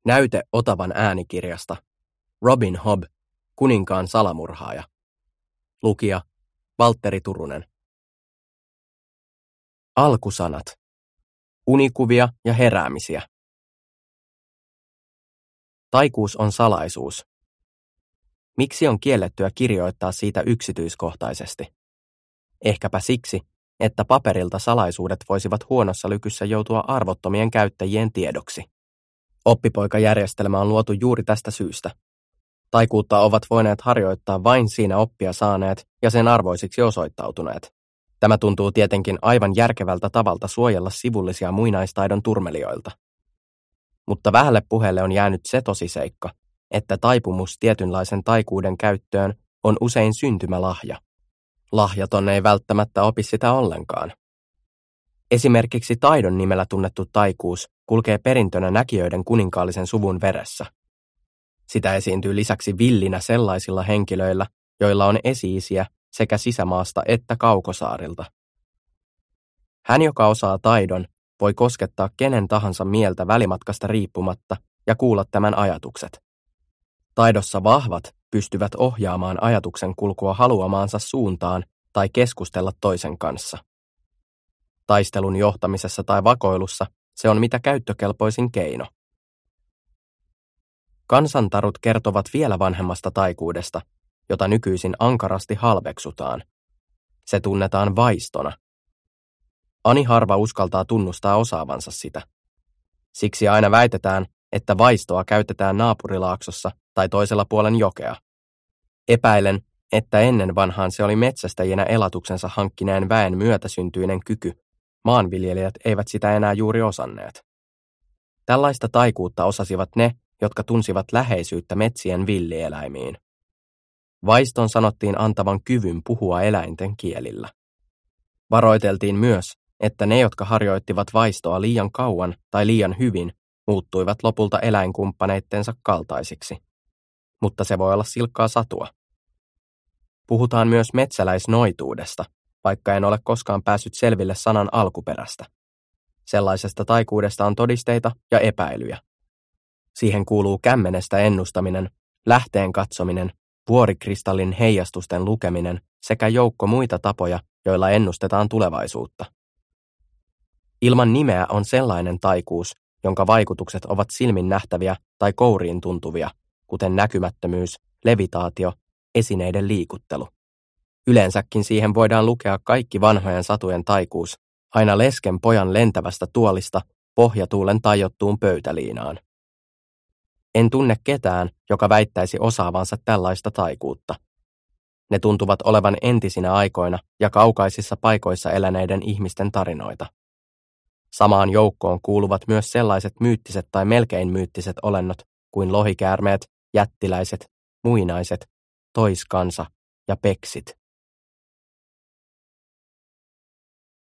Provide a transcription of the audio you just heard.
Näyte Otavan äänikirjasta. Robin Hobb, kuninkaan salamurhaaja. Lukija Valtteri Turunen. Alkusanat. Unikuvia ja heräämisiä. Taikuus on salaisuus. Miksi on kiellettyä kirjoittaa siitä yksityiskohtaisesti? Ehkäpä siksi, että paperilta salaisuudet voisivat huonossa lykyssä joutua arvottomien käyttäjien tiedoksi. Oppipoikajärjestelmä on luotu juuri tästä syystä. Taikuutta ovat voineet harjoittaa vain siinä oppia saaneet ja sen arvoisiksi osoittautuneet. Tämä tuntuu tietenkin aivan järkevältä tavalta suojella sivullisia muinaistaidon turmelijoilta. Mutta vähälle puheelle on jäänyt se tosiseikka, että taipumus tietynlaisen taikuuden käyttöön on usein syntymälahja. Lahjaton ei välttämättä opi sitä ollenkaan. Esimerkiksi taidon nimellä tunnettu taikuus kulkee perintönä näkijöiden kuninkaallisen suvun veressä. Sitä esiintyy lisäksi villinä sellaisilla henkilöillä, joilla on esi-isiä sekä sisämaasta että kaukosaarilta. Hän, joka osaa taidon, voi koskettaa kenen tahansa mieltä välimatkasta riippumatta ja kuulla tämän ajatukset. Taidossa vahvat pystyvät ohjaamaan ajatuksen kulkua haluamaansa suuntaan tai keskustella toisen kanssa. Taistelun johtamisessa tai vakoilussa se on mitä käyttökelpoisin keino. Kansantarut kertovat vielä vanhemmasta taikuudesta, jota nykyisin ankarasti halveksutaan. Se tunnetaan vaistona. Ani harva uskaltaa tunnustaa osaavansa sitä. Siksi aina väitetään, että vaistoa käytetään naapurilaaksossa tai toisella puolen jokea. Epäilen, että ennen vanhaan se oli metsästäjinä elatuksensa hankkineen väen myötäsyntyinen kyky. Maanviljelijät eivät sitä enää juuri osanneet. Tällaista taikuutta osasivat ne, jotka tunsivat läheisyyttä metsien villieläimiin. Vaiston sanottiin antavan kyvyn puhua eläinten kielillä. Varoiteltiin myös, että ne, jotka harjoittivat vaistoa liian kauan tai liian hyvin, muuttuivat lopulta eläinkumppaneittensa kaltaisiksi. Mutta se voi olla silkkaa satua. Puhutaan myös metsäläisnoituudesta, vaikka en ole koskaan päässyt selville sanan alkuperästä. Sellaisesta taikuudesta on todisteita ja epäilyjä. Siihen kuuluu kämmenestä ennustaminen, lähteen katsominen, vuorikristallin heijastusten lukeminen sekä joukko muita tapoja, joilla ennustetaan tulevaisuutta. Ilman nimeä on sellainen taikuus, jonka vaikutukset ovat silmin nähtäviä tai kouriin tuntuvia, kuten näkymättömyys, levitaatio, esineiden liikuttelu. Yleensäkin siihen voidaan lukea kaikki vanhojen satujen taikuus, aina lesken pojan lentävästä tuolista pohjatuulen tajottuun pöytäliinaan. En tunne ketään, joka väittäisi osaavansa tällaista taikuutta. Ne tuntuvat olevan entisinä aikoina ja kaukaisissa paikoissa eläneiden ihmisten tarinoita. Samaan joukkoon kuuluvat myös sellaiset myyttiset tai melkein myyttiset olennot kuin lohikäärmeet, jättiläiset, muinaiset, toiskansa ja peksit.